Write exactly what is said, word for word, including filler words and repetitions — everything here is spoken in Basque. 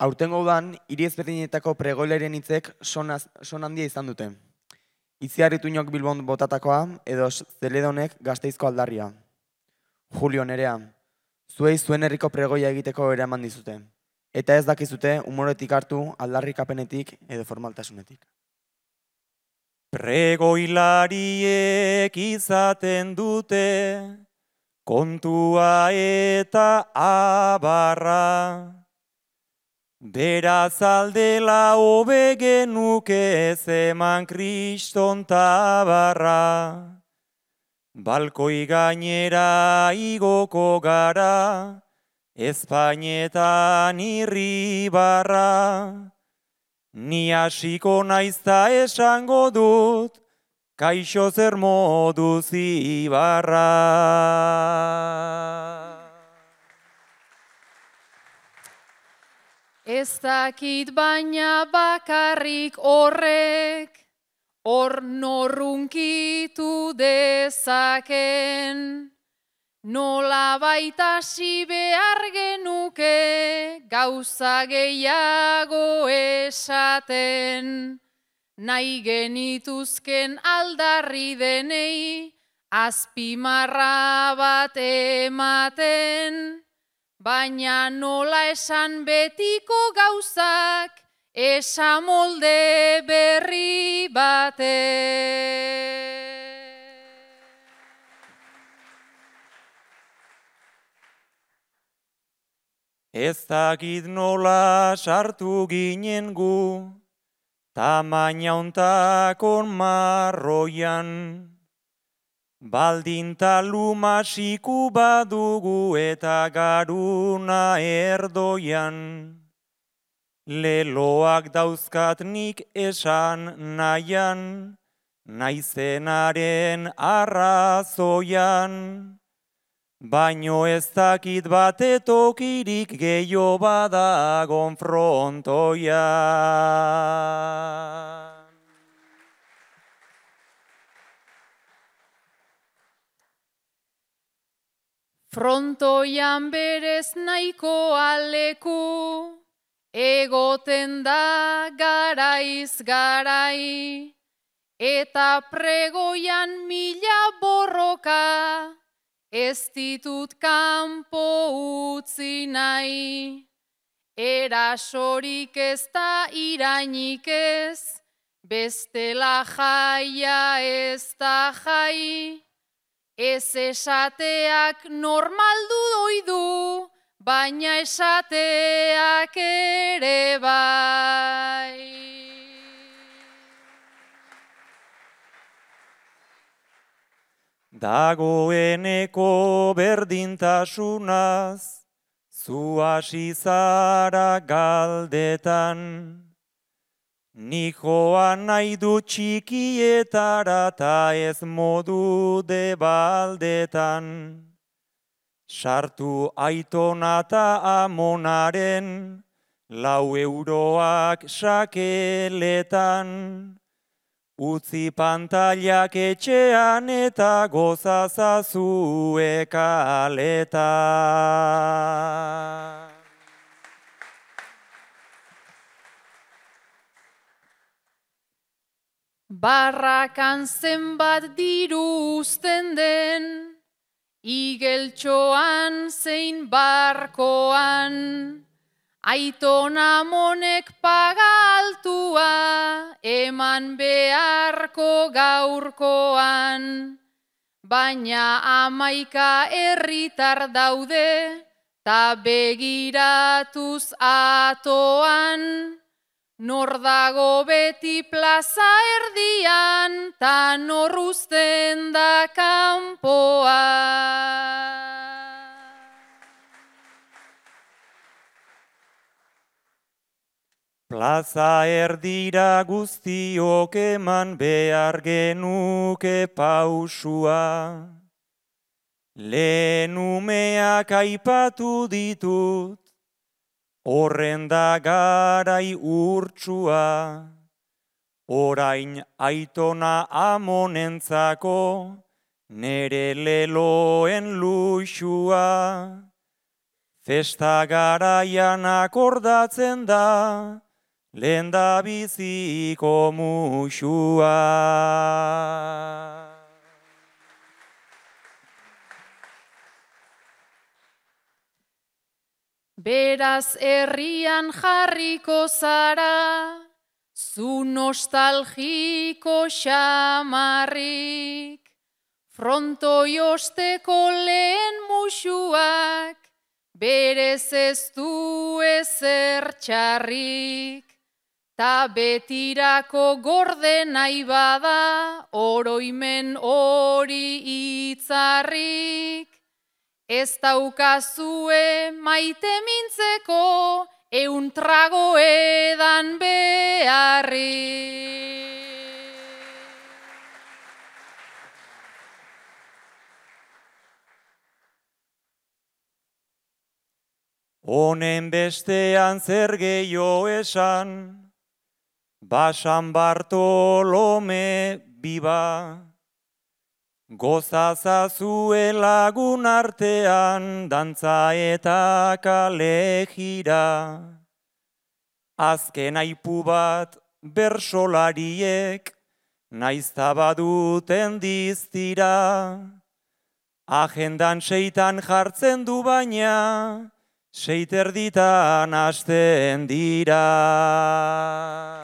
Aurtengo udan, hiri ezberdinetako pregoilerien hitzek son handia izan dute. Itziar Ituñok Bilbon botatakoa edo Zeledonek Gasteizko aldarria. Julio, Nerea, zuei zuen herriko pregoia egiteko eraman dizute. Eta ez dakizute umoretik hartu aldarrikapenetik edo formaltasunetik. Pregoilariek izaten dute kontua eta abarra. Beraz aldela hobe genuke ez eman kriston tabarra. Balkoi gainera igoko gara, Espainetan irribarra. Ni hasiko naizta esango dut, kaixo zer moduz ibarra. Ez dakit baina bakarrik horrek, hor norrunkitu dezaken. Nola baita hasi behar genuke, gauza gehiago esaten. Nahi genituzken aldarri denei, azpimarra bat ematen. Baina nola esan betiko gauzak, esamolde berri baten. Ez dakit nola sartu ginen gu, tamaina ontakon marroian. Baldin talumasiku badugu eta garuna erdoian. Leloak dauzkat nik esan nahian, naizenaren arrazoian. Baino ez dakit bate tokirik gehiago badagon frontoian. Frontoian berez nahiko aleku, egoten da garaiz garai, eta pregoian mila borroka, ez ditut kanpo utzi nahi. Erasorik ez da irainik ez, bestela jaia ez da jai. Ez esateak normaldu doidu, baina esateak ere bai. Dagoeneko berdintasunaz, zu hasi zara galdetan. Nik joan nahi dut txikietara ta ez modu debaldetan. Sartu aitona ta amonaren, lau euroak sakeletan. Utzi pantailak etxean eta gozazazue kaletan. Barrakan zenbat diru uzten den, igeltxoan zein barkoan. Aiton amonek paga altua, eman beharko gaurkoan. Baina amaika herritar daude, ta begiratuz atoan. Nor dago beti plaza erdian, ta nor uzten da kanpoan. Plaza erdira guztiok eman behar genuke pausua. Lehen umeak aipatu ditut, horren da garai urtsua. Orain aitona amonentzako, nere leloen luxua. Festa garaian akordatzen da, lehen da biziko muxua. Beraz herrian jarriko zara, zu nostalgiko xamarrik, frontoi osteko lehen muxuak, berez ez du ezer txarrik, ta betirako gorde nahi bada, oroimen hori itzarrik, ez daukazue maite mintzeko, eun trago edan beharrik. Honen bestean zer gehiago esan, Basan Bartolome biba, gozazazue lagun artean, dantza eta kale jira. Azken aipu bat bersolariek, naizta baduten diztira. Agendan seitan jartzen du baina, seiterditan hasten dira.